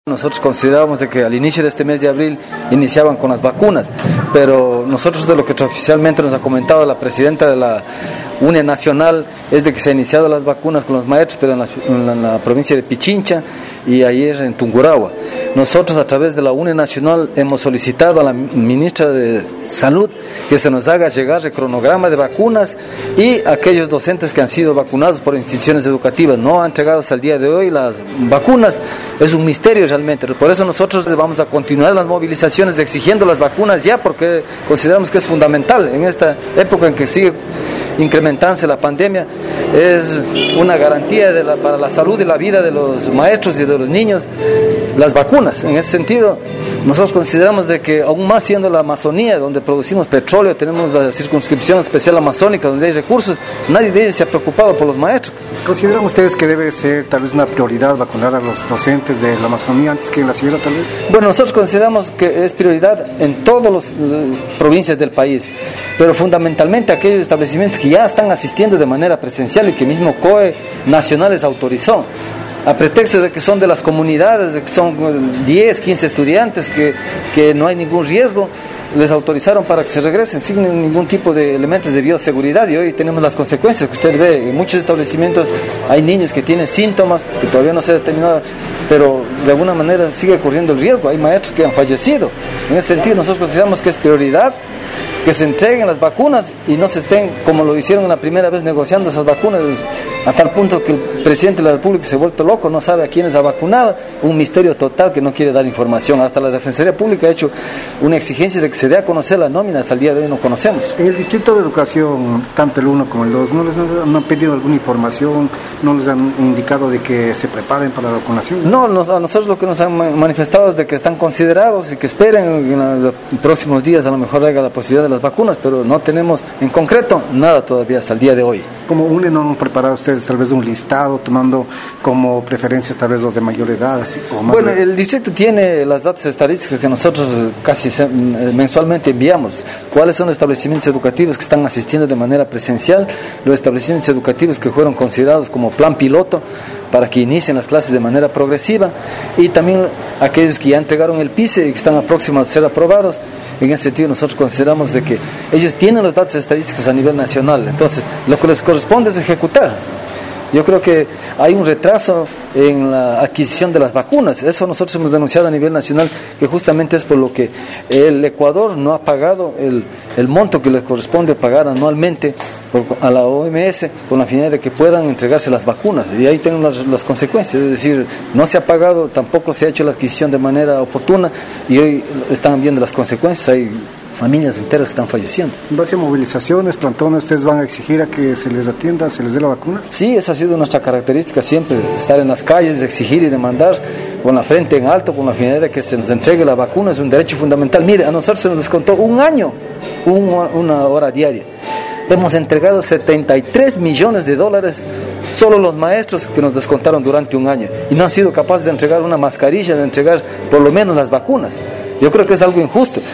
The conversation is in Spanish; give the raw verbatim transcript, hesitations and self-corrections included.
Nosotros considerábamos de que al inicio de este mes de abril iniciaban con las vacunas, pero nosotros de lo que oficialmente nos ha comentado la presidenta de la Unión Nacional es de que se han iniciado las vacunas con los maestros, pero en la, en la, en la provincia de Pichincha y ayer en Tungurahua. Nosotros a través de la Unión Nacional hemos solicitado a la ministra de Salud que se nos haga llegar el cronograma de vacunas y aquellos docentes que han sido vacunados por instituciones educativas no han entregado hasta el día de hoy las vacunas. Es un misterio realmente, por eso nosotros vamos a continuar las movilizaciones exigiendo las vacunas ya, porque consideramos que es fundamental en esta época en que sigue incrementándose la pandemia. Es una garantía de la, para la salud y la vida de los maestros y de los niños las vacunas. En ese sentido, nosotros consideramos de que aún más siendo la Amazonía, donde producimos petróleo, tenemos la circunscripción especial amazónica, donde hay recursos, nadie de ellos se ha preocupado por los maestros. ¿Consideran ustedes que debe ser tal vez una prioridad vacunar a los docentes de la Amazonía antes que en la sierra tal vez? Bueno, nosotros consideramos que es prioridad en todas las provincias del país, pero fundamentalmente aquellos establecimientos que ya están asistiendo de manera presencial y que mismo C O E Nacional les autorizó, a pretexto de que son de las comunidades, de que son diez, quince estudiantes, que, que no hay ningún riesgo, les autorizaron para que se regresen sin ningún tipo de elementos de bioseguridad, y hoy tenemos las consecuencias que usted ve. En muchos establecimientos hay niños que tienen síntomas que todavía no se ha determinado, pero de alguna manera sigue corriendo el riesgo. Hay maestros que han fallecido. En ese sentido nosotros consideramos que es prioridad que se entreguen las vacunas y no se estén, como lo hicieron la primera vez, negociando esas vacunas, a tal punto que el presidente de la República se ha vuelto loco, no sabe a quiénes ha vacunado, un misterio total que no quiere dar información. Hasta la Defensoría Pública ha hecho una exigencia de que se dé a conocer la nómina, hasta el día de hoy no conocemos. En el Distrito de Educación, tanto el uno como el dos, ¿no les han, no han pedido alguna información, no les han indicado de que se preparen para la vacunación? No, nos, a nosotros lo que nos han manifestado es de que están considerados y que esperen en los próximos días a lo mejor haya la posibilidad de las vacunas, pero no tenemos en concreto nada todavía hasta el día de hoy. Como U N E, ¿no han preparado ustedes tal vez un listado tomando como preferencias tal vez los de mayor edad? Así, o más bueno, de... el distrito tiene las datos estadísticas que nosotros casi mensualmente enviamos. ¿Cuáles son los establecimientos educativos que están asistiendo de manera presencial? Los establecimientos educativos que fueron considerados como plan piloto para que inicien las clases de manera progresiva, y también aquellos que ya entregaron el P I C E y que están próximos a ser aprobados. En ese sentido nosotros consideramos de que ellos tienen los datos estadísticos a nivel nacional, entonces lo que les corresponde es ejecutar. Yo creo que hay un retraso en la adquisición de las vacunas. Eso nosotros hemos denunciado a nivel nacional, que justamente es por lo que el Ecuador no ha pagado el, el monto que le corresponde pagar anualmente por, a la O M S, con la finalidad de que puedan entregarse las vacunas. Y ahí tenemos las, las consecuencias, es decir, no se ha pagado, tampoco se ha hecho la adquisición de manera oportuna, y hoy están viendo las consecuencias. Hay familias enteras que están falleciendo. ¿En base a movilizaciones, plantones, ustedes van a exigir a que se les atienda, se les dé la vacuna? Sí, esa ha sido nuestra característica siempre, estar en las calles, exigir y demandar con la frente en alto, con la finalidad de que se nos entregue la vacuna. Es un derecho fundamental. Mire, a nosotros se nos descontó un año, un, una hora diaria. Hemos entregado setenta y tres millones de dólares, solo los maestros que nos descontaron durante un año, y no han sido capaces de entregar una mascarilla, de entregar por lo menos las vacunas. Yo creo que es algo injusto.